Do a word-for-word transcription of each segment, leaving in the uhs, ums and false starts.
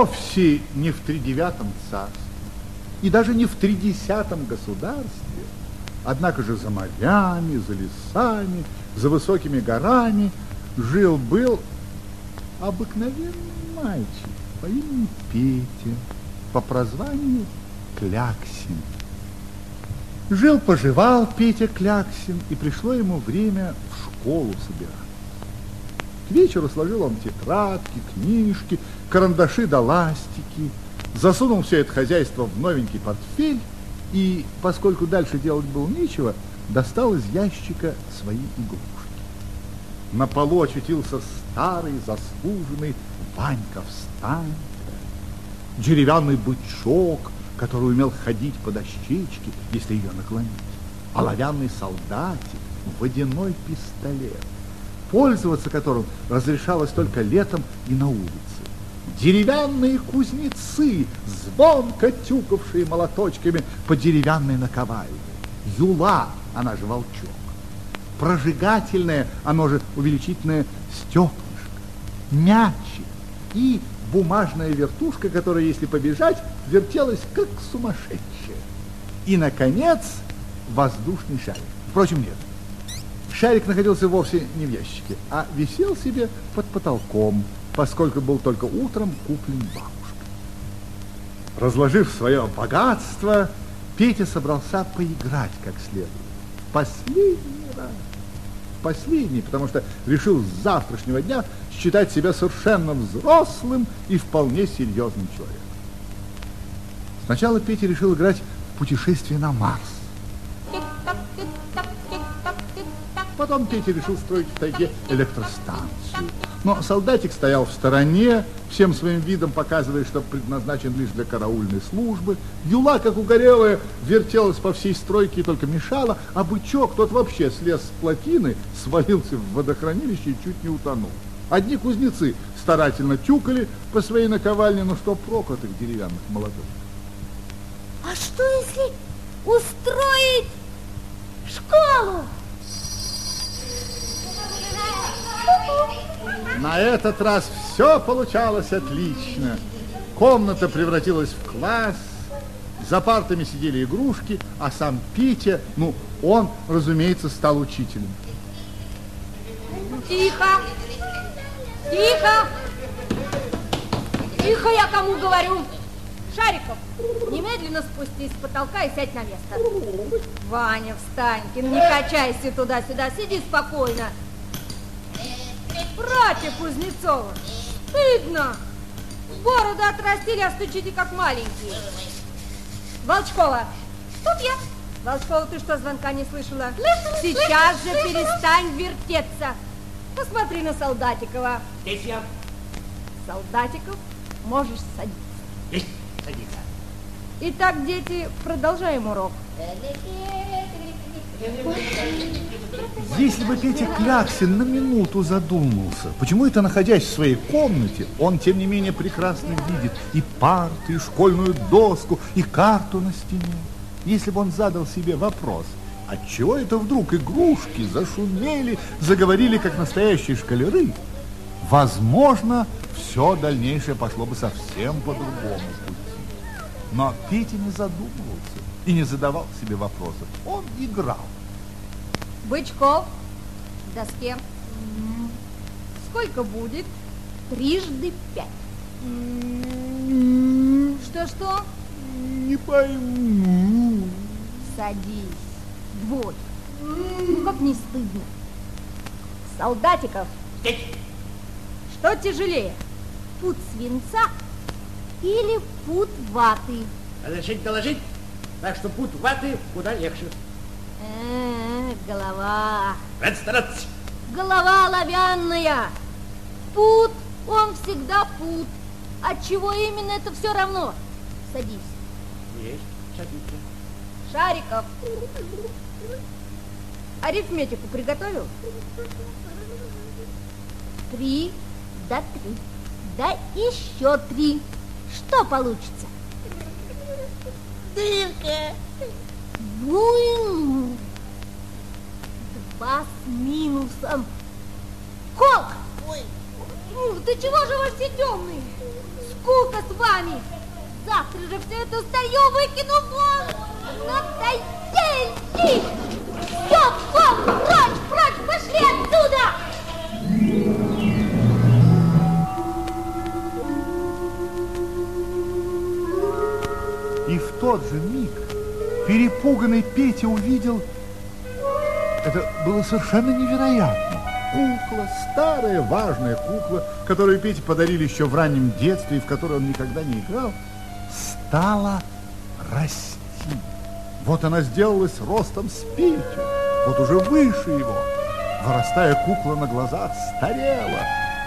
вовсе не в тридевятом царстве и даже не в тридесятом государстве, однако же за морями, за лесами, за высокими горами жил-был обыкновенный мальчик по имени Петя, по прозванию Кляксин. Жил-поживал Петя Кляксин, и пришло ему время в школу собираться. К вечеру сложил он тетрадки, книжки, карандаши да ластики, засунул все это хозяйство в новенький портфель и, поскольку дальше делать было нечего, достал из ящика свои игрушки. На полу очутился старый, заслуженный Ванька-встанька, деревянный бычок, который умел ходить по дощечке, если ее наклонить, оловянный солдатик, водяной пистолет, пользоваться которым разрешалось только летом и на улице, деревянные кузнецы, звонко тюкавшие молоточками по деревянной наковальне, юла, она же волчок, прожигательное, оно же увеличительное стеклышко, мячик и бумажная вертушка, которая, если побежать, вертелась как сумасшедшая. И, наконец, воздушный шарик. Впрочем, нет. Шарик находился вовсе не в ящике, а висел себе под потолком, поскольку был только утром куплен бабушкой. Разложив свое богатство, Петя собрался поиграть как следует. В последний раз. Последний, потому что решил с завтрашнего дня считать себя совершенно взрослым и вполне серьезным человеком. Сначала Петя решил играть в путешествие на Марс. Потом Петя решил строить в тайге электростанцию. Но солдатик стоял в стороне, всем своим видом показывая, что предназначен лишь для караульной службы. Юла, как угорелая, вертелась по всей стройке и только мешала, а бычок, тот вообще слез с плотины, свалился в водохранилище и чуть не утонул. Одни кузнецы старательно тюкали по своей наковальне, но что прок от их деревянных молотов? А что если устроить школу? На этот раз все получалось отлично. Комната превратилась в класс, за партами сидели игрушки, а сам Петя, ну, он, разумеется, стал учителем. Тихо! Тихо! Тихо, я кому говорю! Шариков, немедленно спустись с потолка и сядь на место. Ваня, Встанькин, не качайся туда-сюда, сиди спокойно. Братья Кузнецова, стыдно! Бороду отрастили, а стучите как маленькие. Волчкова, тут я. Волчкова, ты что, звонка не слышала? Сейчас же перестань вертеться. Посмотри на Солдатикова. Здесь я. Солдатиков, можешь садиться. Здесь садиться. Итак, дети, продолжаем урок. Если бы Петя Кляксин на минуту задумался, почему это, находясь в своей комнате, он, тем не менее, прекрасно видит и парты, и школьную доску, и карту на стене. Если бы он задал себе вопрос, отчего это вдруг игрушки зашумели, заговорили, как настоящие школяры, возможно, все дальнейшее пошло бы совсем по другому пути. Но Петя не задумывался и не задавал себе вопросов. Он играл. Бычков, к доске. Сколько будет? Трижды пять. Что-что? Не пойму. Садись. Двое. Ну, как не стыдно. Солдатиков. Здесь. Что тяжелее? Пуд свинца или пуд ваты? Разрешить доложить? Так что пуд ваты куда легче. Э-э, голова. Рад стараться. Голова оловянная. Пуд, он всегда пуд. Отчего именно, это все равно. Садись. Есть, садиться. Шариков. Арифметику приготовил? Три, да три, да еще три. Что получится? Дырка. Ну, два с минусом. Колк! Ой. Ну, да чего же вы все темные? Скука! разлука с вами. Завтра же все это старье выкину вон. Надоели! Все, вон, прочь, прочь, пошли отсюда! И в тот же миг перепуганный Петя увидел... Это было совершенно невероятно. Кукла, старая важная кукла, которую Пете подарили еще в раннем детстве и в которой он никогда не играл, стала расти. Вот она сделалась ростом с Петю, вот уже выше его. Вырастая, кукла на глазах старела.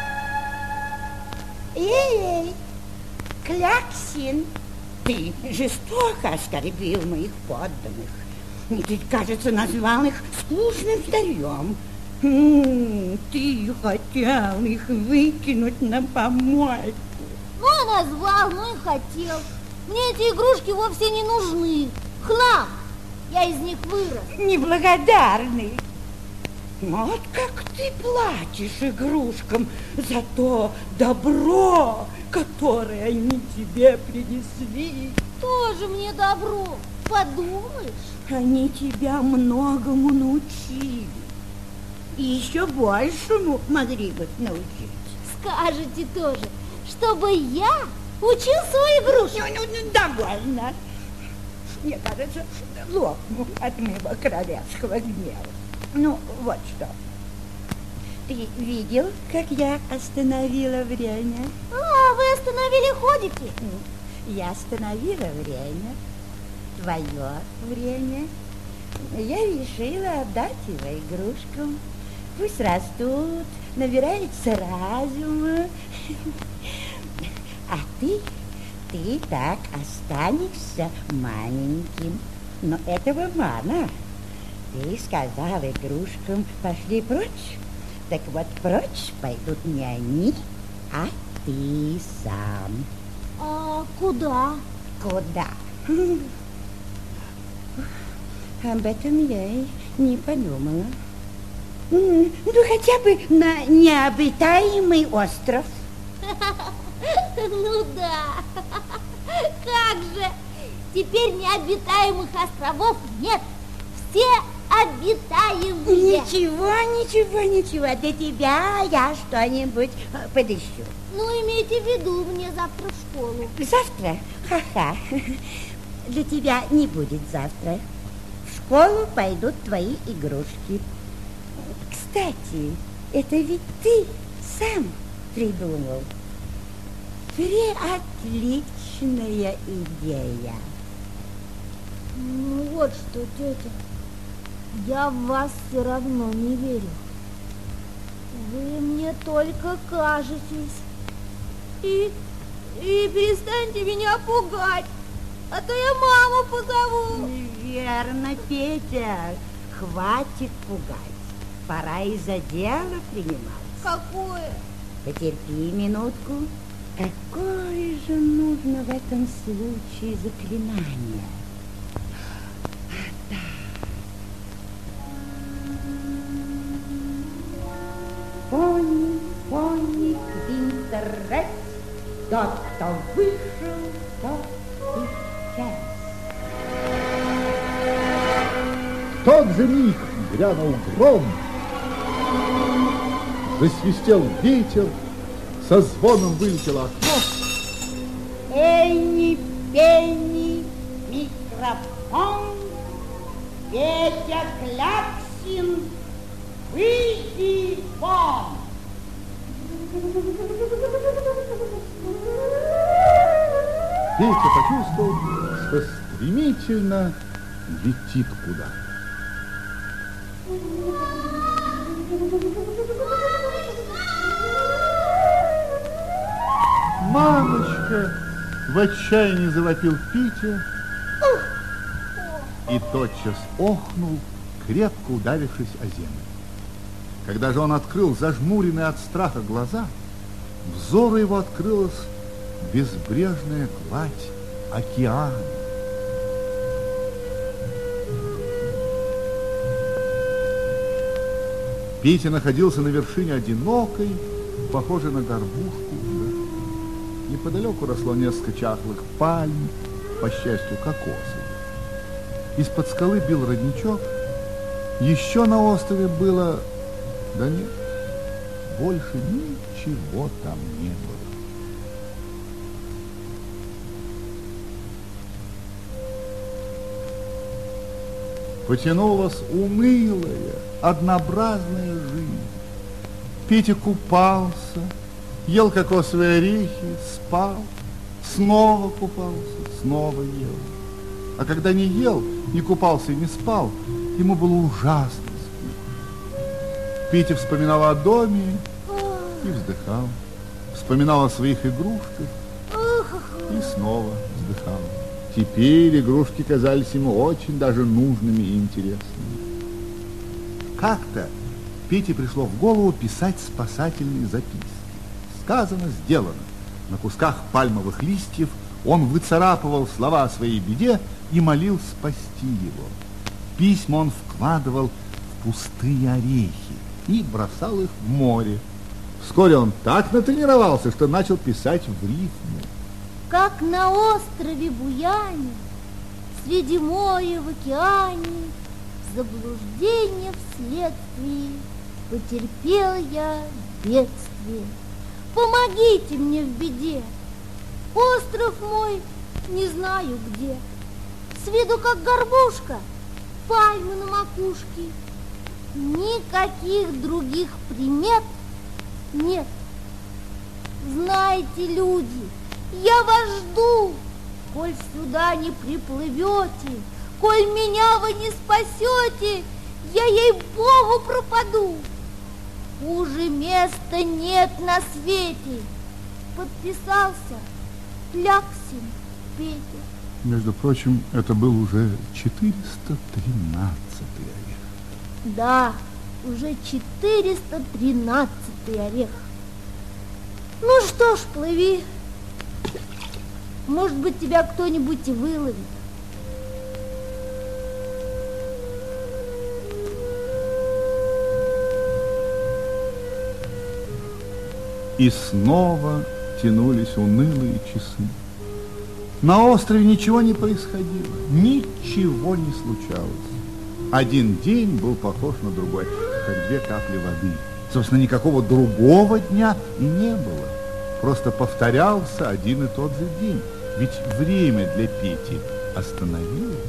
Эй, Кляксин, ты жестоко оскорбил моих подданных. Ты, кажется, назвал их скучным старьем. М-м, ты хотел их выкинуть на помойку. Ну и назвал, ну и хотел. Мне эти игрушки вовсе не нужны. Хлам. Я из них вырос. Неблагодарный. Вот как ты платишь игрушкам за то добро, которое они тебе принесли. Тоже мне добро. Подумаешь? Они тебя многому научили. И еще большему могли бы научить. Скажете тоже, чтобы я учил свои игрушки. Ну, ну, ну, довольно. Мне кажется, лопну от моего королевского гнева. Ну, вот что. Ты видел, как я остановила время? А, вы остановили ходики? Я остановила время. Твое время. Я решила отдать его игрушкам. Пусть растут, набираются разума. А ты, ты так останешься маленьким. Но этого мало. Ты сказал игрушкам, пошли прочь. Так вот, прочь пойдут не они, а ты сам. А куда? Куда? Об этом я и не подумала. Ну, хотя бы на необитаемый остров. Ну да. Как же? Теперь необитаемых островов нет. Все обитаемые. Ничего, ничего, ничего. Для тебя я что-нибудь подыщу. Ну, имейте в виду, мне завтра в школу. Завтра? Ха-ха. Для тебя не будет завтра. В школу пойдут твои игрушки. Кстати, это ведь ты сам придумал. Преотличная идея. Ну вот что, тетя, я в вас все равно не верю. Вы мне только кажетесь. И, и перестаньте меня пугать, а то я маму позову. Верно, Петя, хватит пугать. Пора и за дело приниматься. Какое? Потерпи минутку. Какое же нужно в этом случае заклинание? Да. Пони, пони, Винтеррекс, тот, кто вышел, тот исчез. В тот же миг грянул гром, засвистел ветер, со звоном вылетело окно. Энни, Пенни, микрофон, Петя Кляксин, выйди вон! Петя почувствовал, что стремительно летит куда-то. «Мамочка!» — в отчаянии завопил Петя и тотчас охнул, крепко ударившись о землю. Когда же он открыл зажмуренные от страха глаза, взору его открылась безбрежная гладь океана. Петя находился на вершине одинокой, похожей на горбушку, Неподалеку росло несколько чахлых пальм, по счастью, кокосовых. Из-под скалы бил родничок. Еще на острове было... Да нет, больше ничего там не было. Потянулась унылая, однообразная жизнь. Петя купался, ел кокосовые орехи, спал, снова купался, снова ел. А когда не ел, не купался и не спал, ему было ужасно скучно. Петя вспоминал о доме и вздыхал, вспоминал о своих игрушках и снова вздыхал. Теперь игрушки казались ему очень даже нужными и интересными. Как-то Пете пришло в голову писать спасательные записки. Сказано, сделано. На кусках пальмовых листьев он выцарапывал слова о своей беде и молил спасти его. Письма он вкладывал в пустые орехи и бросал их в море. Вскоре он так натренировался, что начал писать в рифму. Как на острове Буяне, среди моря в океане, заблуждение вследствие, потерпел я бедствие. Помогите мне в беде, остров мой не знаю где. С виду как горбушка, пальмы на макушке. Никаких других примет нет. Знаете, люди, я вас жду, коль сюда не приплывете, коль меня вы не спасете, я ей-богу пропаду. Хуже места нет на свете. Подписался Кляксин Петя. Между прочим, это был уже четыреста тринадцатый орех. Да, уже четыреста тринадцатый орех. Ну что ж, плыви. Может быть, тебя кто-нибудь и выловит. И снова тянулись унылые часы. На острове ничего не происходило, ничего не случалось. Один день был похож на другой, как две капли воды. Собственно, никакого другого дня и не было. Просто повторялся один и тот же день. Ведь время для Пети остановилось.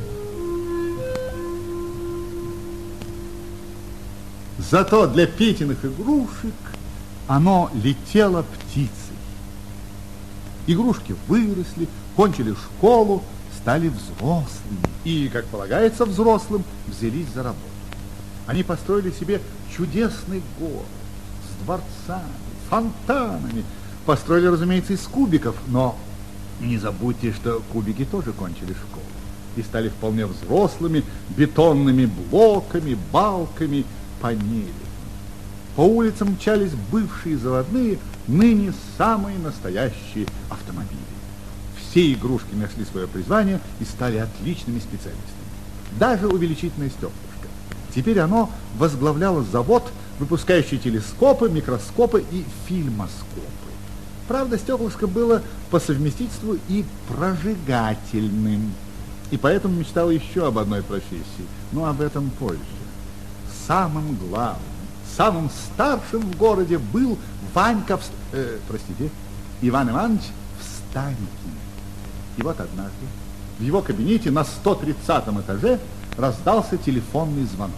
Зато для Петиных игрушек оно летело птицей. Игрушки выросли, кончили школу, стали взрослыми. И, как полагается взрослым, взялись за работу. Они построили себе чудесный город с дворцами, фонтанами. Построили, разумеется, из кубиков, но не забудьте, что кубики тоже кончили школу и стали вполне взрослыми бетонными блоками, балками, панелями. По улицам мчались бывшие заводные, ныне самые настоящие автомобили. Все игрушки нашли свое призвание и стали отличными специалистами. Даже увеличительное стеклышко. Теперь оно возглавляло завод, выпускающий телескопы, микроскопы и фильмоскопы. Правда, стеклышко было по совместительству и прожигательным. И поэтому мечтал еще об одной профессии, но об этом позже. Самым главным, самым старшим в городе был Ванька, в... э, простите, Иван Иванович Встанькин. И вот однажды в его кабинете на сто тридцатом этаже раздался телефонный звонок.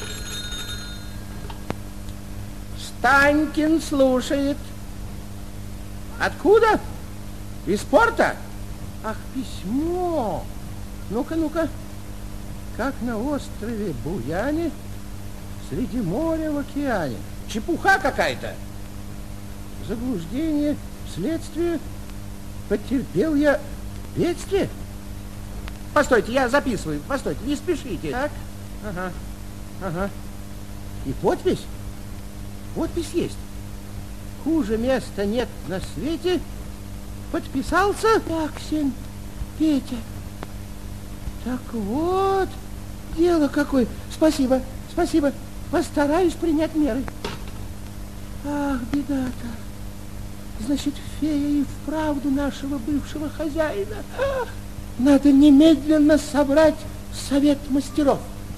Встанькин слушает. Откуда? Из порта? Ах, письмо. Ну-ка, ну-ка. Как на острове Буяне, среди моря в океане. Чепуха какая-то. Заблуждение, следствие. Потерпел я бедствие. Постойте, я записываю. Постойте, не спешите. Так, ага, ага. И подпись? Подпись есть. Хуже места нет на свете. Подписался Кляксин Петя. Так вот, дело какое. Спасибо, спасибо. Постараюсь принять меры. Ах, беда-то. Значит, фея и вправду нашего бывшего хозяина. Ах, надо немедленно собрать совет мастеров.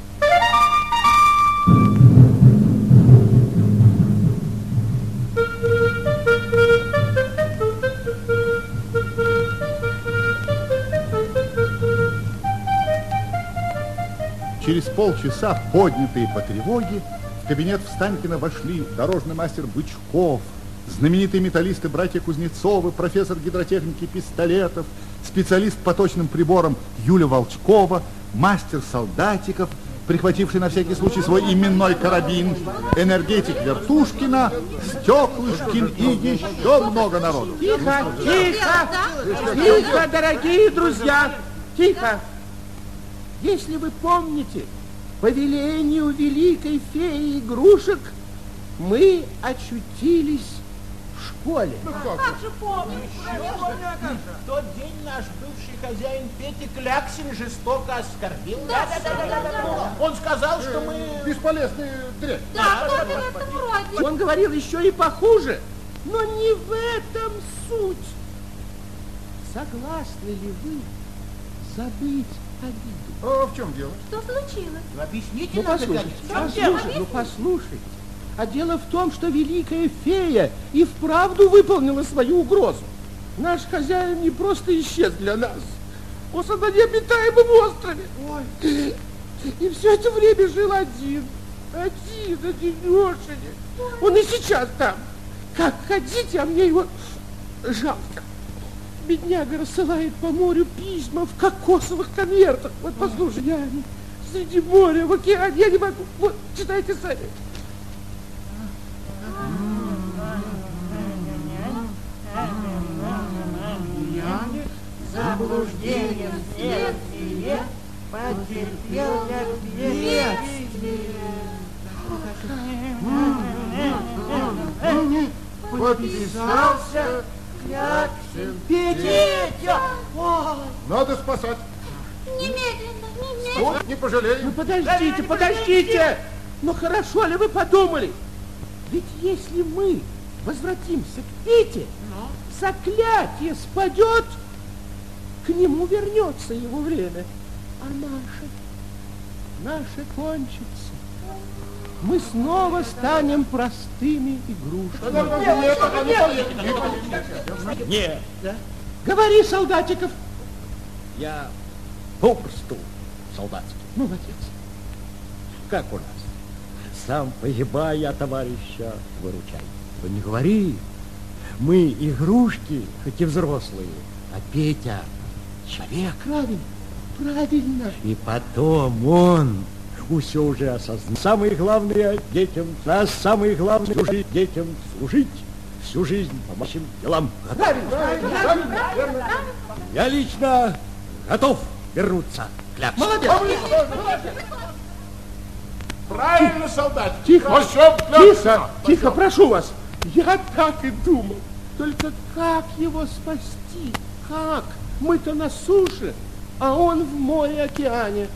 Через полчаса, поднятые по тревоге, в кабинет Встанькина вошли дорожный мастер Бычков, знаменитые металлисты братья Кузнецовы, профессор гидротехники Пистолетов, специалист по точным приборам Юля Волчкова, мастер Солдатиков, прихвативший на всякий случай свой именной карабин, энергетик Вертушкина, Стеклышкин и еще много народу. Тихо, тихо, тихо, дорогие друзья, тихо. Если вы помните, по велению великой феи игрушек мы очутились в школе. Ну, как же помню. В тот день наш бывший хозяин Петя Кляксин жестоко оскорбил Да, нас. да, да, да, да, да. Он сказал, что мы... Бесполезные дрянь. Да, что-то в этом роде. Он говорил еще и похуже, но не в этом суть. Согласны ли вы забыть обиду? А в чем дело? Что случилось? Ну, объясните Ну, нам, послушайте, Петя. послушайте, ну, послушайте. А дело в том, что великая фея и вправду выполнила свою угрозу. Наш хозяин не просто исчез для нас. Он на необитаемом острове. Ой. И все это время жил один. Один, одинешенек. Он и сейчас там. Как хотите, а мне его жалко. Бедняга рассылает по морю письма в кокосовых конвертах. Вот послушай, я среди моря, в океане, я не могу. Вот, читайте сами. Заблуждение вследствие потерпел я бедствие. Подписался Кляксин. Петя! Ой. Надо спасать. Немедленно, немедленно. Тут не пожалеем. Ну, подождите, подождите! Ну, хорошо ли вы подумали? Ведь если мы возвратимся к Пете, заклятие спадет, к нему вернется его время. А наше, наше кончится. Мы снова станем простыми игрушками. Нет, Говори, Солдатиков. я попросту солдатский. Молодец. Как у нас? Сам погибай, а товарища выручай. Да не говори. Мы игрушки, хоть и взрослые, а Петя человек. Правильно, правильно. И потом он все уже осознал. Самое главное детям, нас самое главное служить детям, служить всю жизнь по нашим делам. Правильно, правильно, правильно. Я лично готов вернуться к Кляксину. Молодец. Правильно, солдат. Тихо, Пошел к тихо, Кляксину. тихо, прошу вас. Я так и думал. Только как его спасти? Как? Мы-то на суше, а он в море-океане.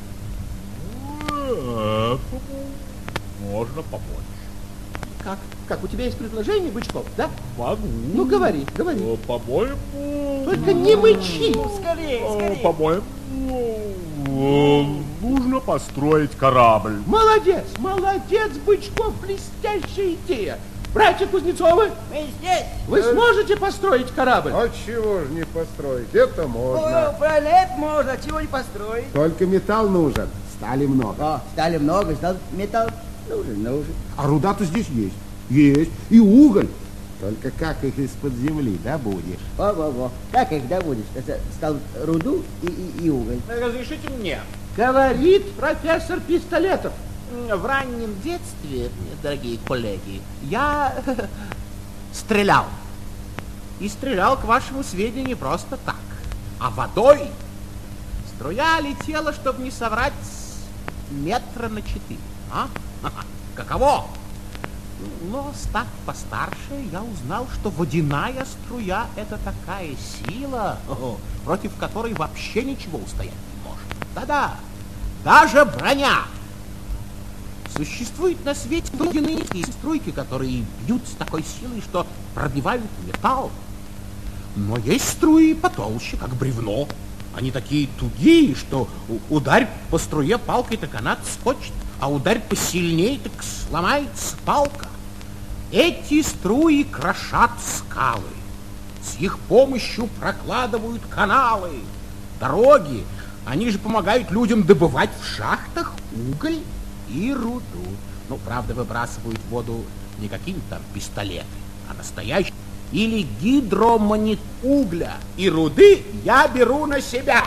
Можно помочь. Как? Как? У тебя есть предложение, Бычков, да? Могу. Ну, говори, говори. Но, по-моему... Только не мычи. Скорее, э, скорее. По-моему, э, нужно построить корабль. Молодец, молодец, Бычков, блестящая идея. Братья Кузнецовы, Мы здесь. вы сможете построить корабль? А чего же не построить? Это О, можно. правильно, это можно. Чего не построить? Только металл нужен. Стали много. О, стали много, стал металл. Нужен, нужен. А руда-то здесь есть. Есть. И уголь. Только как их из-под земли добудешь? Во-во-во. Как их добудешь? Это стал руду и, и, и уголь. Разрешите мне. Говорит профессор Пистолетов. В раннем детстве, дорогие коллеги, я стрелял. И стрелял, к вашему сведению, не просто так, а водой. Струя летела, чтобы не соврать, метра на четыре. А? Каково? Но, став постарше, я узнал, что водяная струя — это такая сила, против которой вообще ничего устоять не может. Да-да, даже броня. Существуют на свете ледяные струйки, которые бьют с такой силой, что пробивают металл. Но есть струи потолще, как бревно. Они такие тугие, что ударь по струе палкой, так она отскочит, а ударь посильнее, так сломается палка. Эти струи крошат скалы. С их помощью прокладывают каналы, дороги. Они же помогают людям добывать в шахтах уголь и руду. Ну, правда, выбрасывают в воду не какие-то там пистолеты, а настоящие. Или гидромонит угля и руды я беру на себя.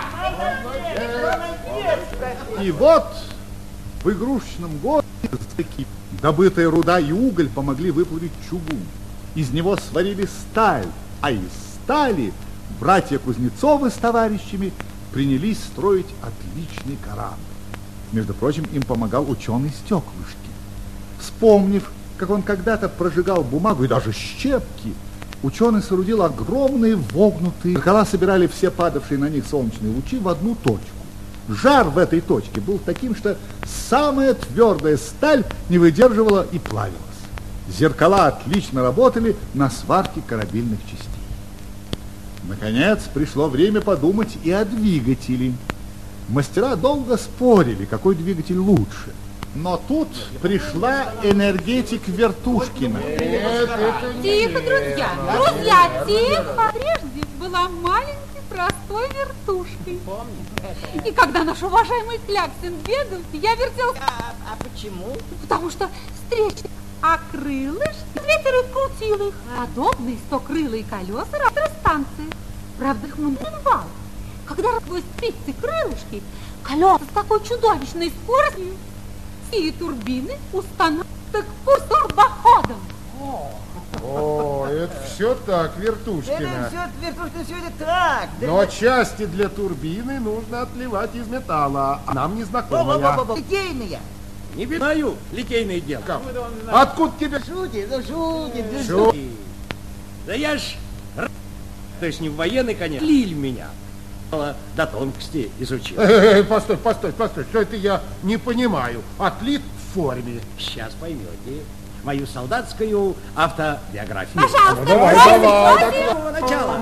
И вот в игрушечном городе добытая руда и уголь помогли выплавить чугун. Из него сварили сталь, а из стали братья Кузнецовы с товарищами принялись строить отличный корабль. Между прочим, им помогал ученый Стеклышки. Вспомнив, как он когда-то прожигал бумагу и даже щепки, ученый соорудил огромные вогнутые. Зеркала собирали все падавшие на них солнечные лучи в одну точку. Жар в этой точке был таким, что самая твердая сталь не выдерживала и плавилась. Зеркала отлично работали на сварке корабельных частей. Наконец, пришло время подумать и о двигателе. Мастера долго спорили, какой двигатель лучше. Но тут пришла энергетик Вертушкина. Тихо, друзья, друзья, тихо. Прежде была маленькой простой вертушкой. И когда наш уважаемый Кляксин бегал, я вертелся. А, а почему? Потому что встреча, а крылышки ветер и крутил их. Подобные стокрылые колеса электростанции. Правда, их маневровал. Когда сквозь спицы крылышки, колеса с такой чудовищной скоростью, и турбины установлены к турбоходам. О, это все так, Вертушкина. Это все, Вертушкина, все это так. Но части для турбины нужно отливать из металла, а нам не знакомая. Литейная. Не знаю, литейное дело. Откуда тебе? Шутит, ну шутит, ну Шутит. Да я ж... То есть не в военный, конечно, лиль меня. До тонкости изучил. Эй, постой, постой, постой, что это я не понимаю. Отлит в форме. Сейчас поймете мою солдатскую автобиографию. Пожалуйста, Ну, давай, просим, давай, просим. С самого начала.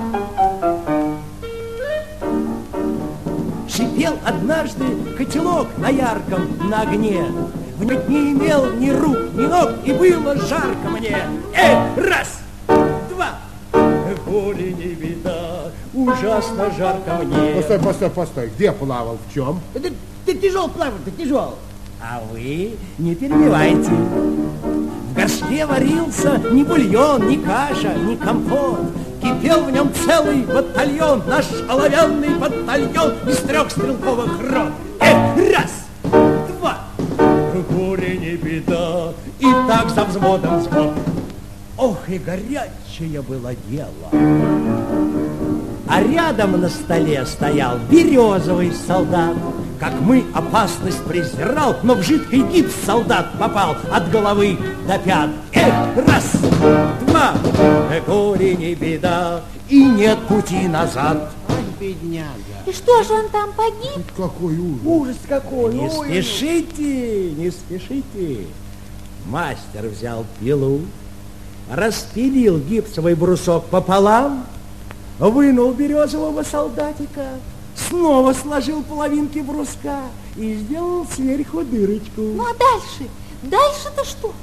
Шипел однажды котелок на ярком на огне. В нем не имел ни рук, ни ног, и было жарко мне. Эй, раз, два, горе не беда, ужасно жарко мне. Постой, постой, постой. Где плавал? В чем? Ты, ты тяжел плавать, ты тяжел. А вы не перебивайте. В горшке варился ни бульон, ни каша, ни компот. Кипел в нем целый батальон, наш оловянный батальон из трех стрелковых рот. Эй, раз, два, горе не беда, и так за взводом взвод. Ох, и горячее было дело. А рядом на столе стоял березовый солдат. Как мы опасность презирал, но в жидкий гипс солдат попал от головы до пят. Эх, раз, два, горе не беда, и нет пути назад. Ай, бедняга. И что же он там погиб? Какой ужас. Ужас какой. Не ой. спешите, не спешите. Мастер взял пилу, распилил гипсовый брусок пополам, вынул березового солдатика, снова сложил половинки бруска и сделал сверху дырочку. Ну а дальше? Дальше-то что?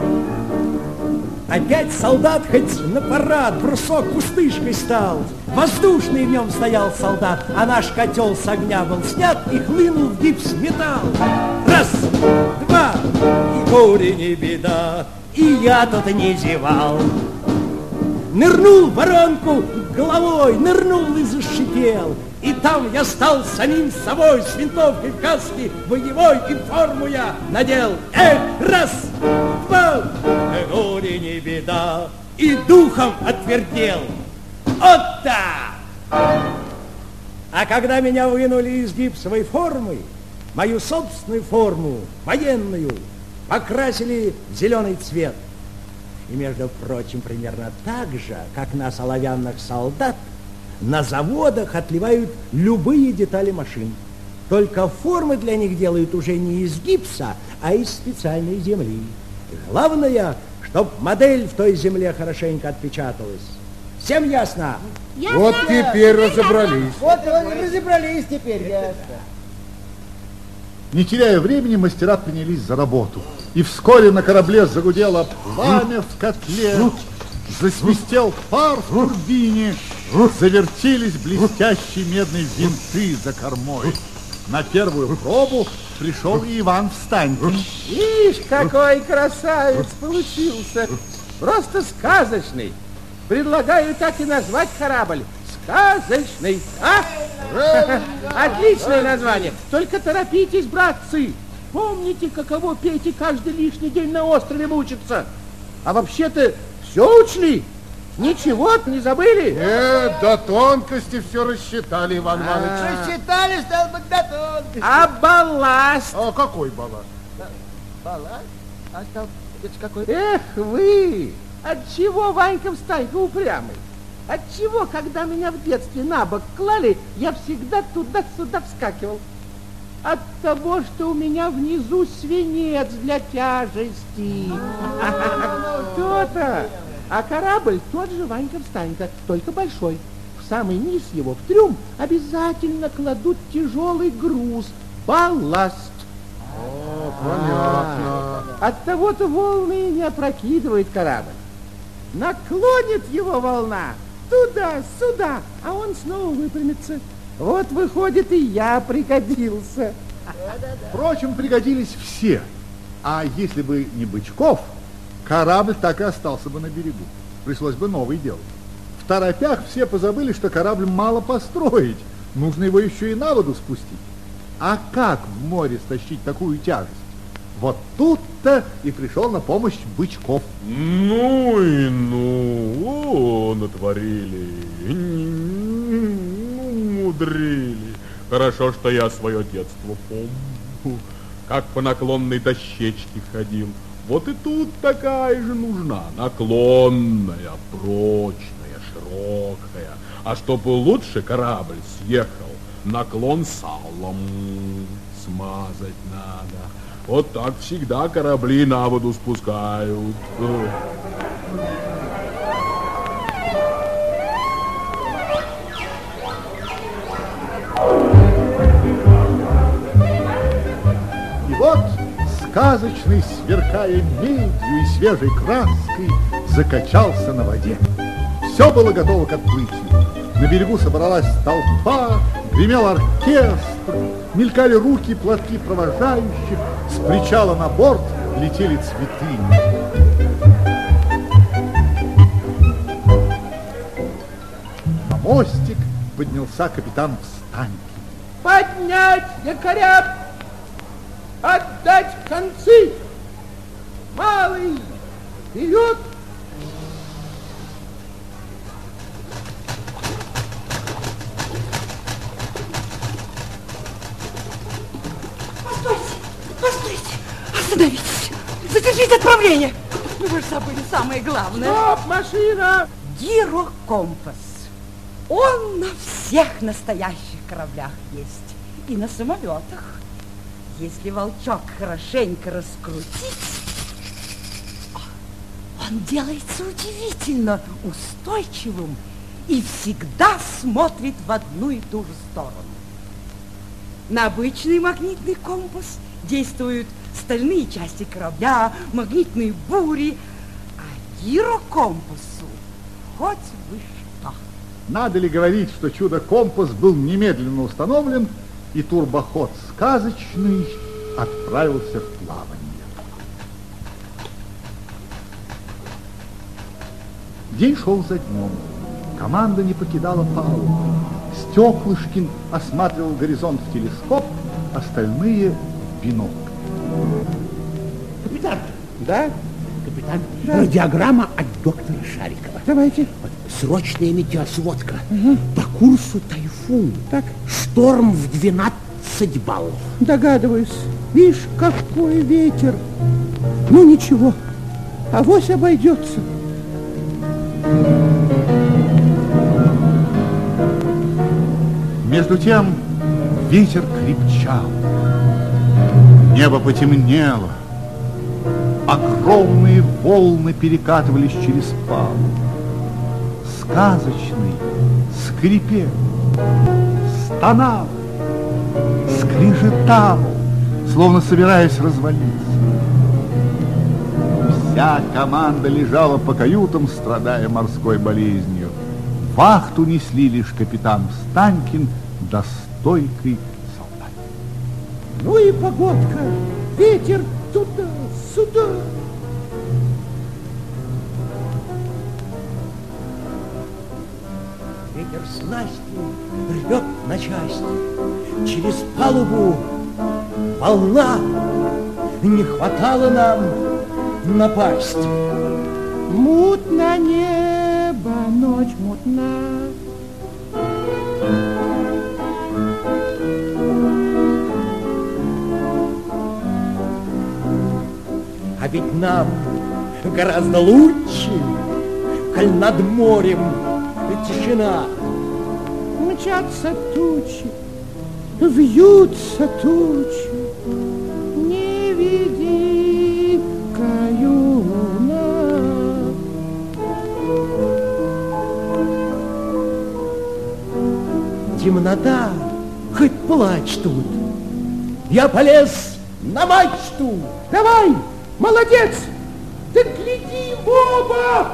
Опять солдат хоть на парад, брусок пустышкой стал. Воздушный в нем стоял солдат, а наш котел с огня был снят и хлынул в гипс металл. Раз, два, и горе не беда, и я тут не зевал. Нырнул в воронку головой, нырнул и зашипел. И там я стал самим собой, с винтовкой в каске боевой, и форму я надел. Эх, раз, два, горе не беда, и духом отвердел. Вот так! А когда меня вынули из гипсовой формы, мою собственную форму, военную, покрасили в зеленый цвет. И, между прочим, примерно так же, как нас, оловянных солдат, на заводах отливают любые детали машин. Только формы для них делают уже не из гипса, а из специальной земли. Главное, чтоб модель в той земле хорошенько отпечаталась. Всем ясно? Ясно. Вот теперь разобрались. Вот разобрались теперь, ясно. Не теряя времени, мастера принялись за работу. И вскоре на корабле загудело пламя в котле, засвистел пар в турбине, завертелись блестящие медные винты за кормой. На первую пробу пришел и Иван Встанькин. Ишь, какой красавец получился. Просто сказочный. Предлагаю так и назвать корабль. Сказочный. А? Отличное название. Только торопитесь, братцы. Помните, каково Пете каждый лишний день на острове мучиться? А вообще-то все учли? Ничего не забыли? Э, до тонкости все рассчитали, Иван Иванович. Рассчитали, стал быть, до тонкости. А балласт? А какой балласт? Балласт? А стал, это какой? Эх вы! Отчего Ванька Встанька упрямый? Отчего, когда меня в детстве на бок клали, я всегда туда-сюда вскакивал? От того, что у меня внизу свинец для тяжести. То-то. А корабль тот же Ванька Встанька, только большой. В самый низ его, в трюм, обязательно кладут тяжелый груз, балласт. О, понятно. От того-то волны не опрокидывает корабль. Наклонит его волна туда-сюда, а он снова выпрямится. Вот, выходит, и я пригодился. Впрочем, пригодились все. А если бы не Бычков, корабль так и остался бы на берегу. Пришлось бы новый делать. В торопях все позабыли, что корабль мало построить. Нужно его еще и на воду спустить. А как в море стащить такую тяжесть? Вот тут-то и пришел на помощь Бычков. Ну и ну, о, натворили, ну, мудрили. Хорошо, что я свое детство помню, как по наклонной дощечке ходил. Вот и тут такая же нужна, наклонная, прочная, широкая. А чтобы лучше корабль съехал, наклон салом смазать надо. Вот так всегда корабли на воду спускают. И вот сказочный, сверкая медью и свежей краской, закачался на воде. Все было готово к отплытию. На берегу собралась толпа, гремел оркестр, мелькали руки и платки провожающих, с причала на борт летели цветы. На мостик поднялся капитан Встанькин. Поднять якоря, отдать концы. Малый, вперед! Остановитесь! Задержите отправление! Ну вы же забыли самое главное. Стоп, машина! Гирокомпас. Он на всех настоящих кораблях есть. И на самолетах. Если волчок хорошенько раскрутить, он делается удивительно устойчивым и всегда смотрит в одну и ту же сторону. На обычный магнитный компас действуют стальные части корабля, магнитные бури, а гирокомпасу хоть бы что. Надо ли говорить, что чудо-компас был немедленно установлен, и турбоход сказочный отправился в плавание. День шел за днем. Команда не покидала палубу. Стеклышкин осматривал горизонт в телескоп, остальные в бинокль. Капитан. Да? Капитан, да. Радиограмма от доктора Шарикова. Давайте. Вот, срочная метеосводка. Угу. По курсу тайфун. Так. Шторм в двенадцать баллов. Догадываюсь. Видишь, какой ветер. Ну ничего, авось обойдется. Между тем ветер крепчал. Небо потемнело. Огромные волны перекатывались через палубу. Сказочный скрипел, стонал, скрежетал, словно собираясь развалиться. Вся команда лежала по каютам, страдая морской болезнью. Вахту несли лишь капитан Встанькин да стойкий солдат. Ну и погодка, ветер туда, сюда. Ветер снасти рвет на части. Через палубу волна. Не хватало нам напасть. Мутно небо, ночь мутна. А ведь нам гораздо лучше, коль над морем тишина. Мчатся тучи, вьются тучи, не веди каюна. Темнота, хоть плачь тут. Я полез на мачту. Давай, молодец, ты гляди в оба.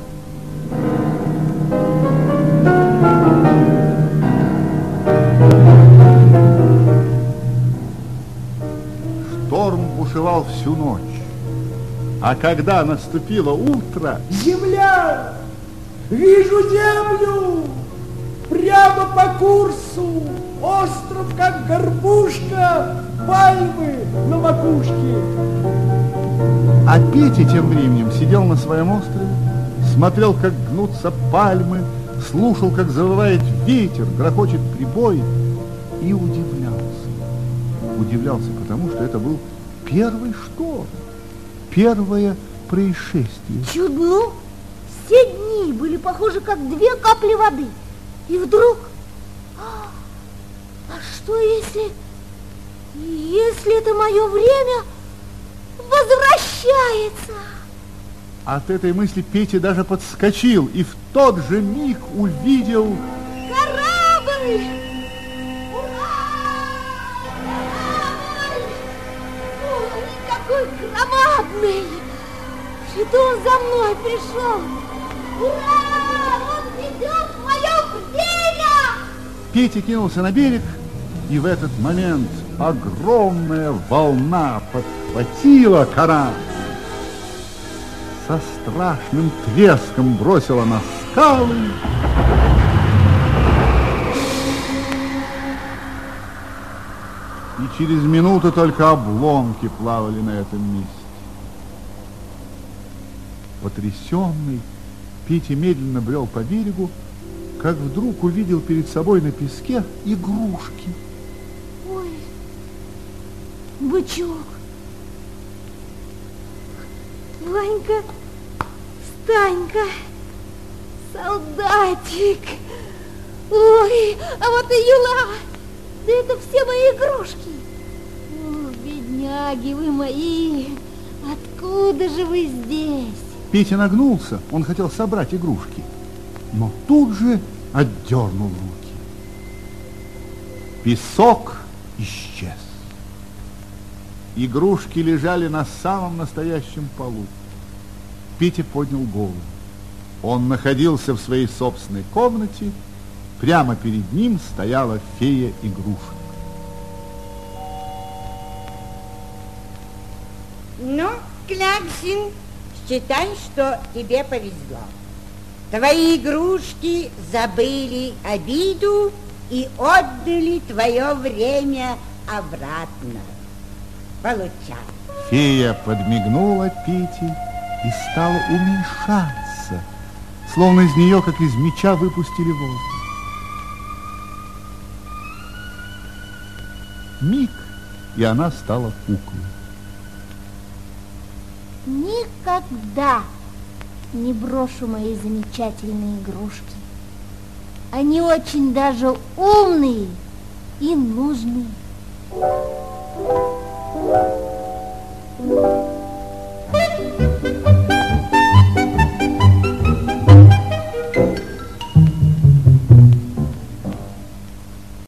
Шторм бушевал всю ночь, а когда наступило утро... Земля! Вижу землю! Прямо по курсу! Остров, как горбушка! Пальмы на макушке! А Петя тем временем сидел на своем острове, смотрел, как гнутся пальмы, слушал, как завывает ветер, грохочет прибой, и удивлялся. Удивлялся, потому что это был первый шторм, первое происшествие. Чудно. Все дни были похожи, как две капли воды. И вдруг... А, а что если... Если это мое время возвращается? От этой мысли Петя даже подскочил и в тот же миг увидел... Корабль! Какой громадный! Это он за мной пришел! Ура! Он ведет в мое время! Петя кинулся на берег, и в этот момент огромная волна подхватила корабль. Со страшным треском бросила на скалы. И через минуту только обломки плавали на этом месте. Потрясенный, Петя медленно брел по берегу, как вдруг увидел перед собой на песке игрушки. Ой, бычок, Ванька, Станька, солдатик. Ой, а вот и Юла. Да это все мои игрушки. О, бедняги вы мои, откуда же вы здесь? Петя нагнулся, он хотел собрать игрушки, но тут же отдернул руки. Песок исчез. Игрушки лежали на самом настоящем полу. Петя поднял голову. Он находился в своей собственной комнате. Прямо перед ним стояла фея игрушек. Ну, Кляксин, считай, что тебе повезло. Твои игрушки забыли обиду и отдали твое время обратно. Получай. Фея подмигнула Пете и стала уменьшаться, словно из нее, как из меча, выпустили воздух. Миг, и она стала куклой. Никогда не брошу мои замечательные игрушки. Они очень даже умные и нужные. Thank you.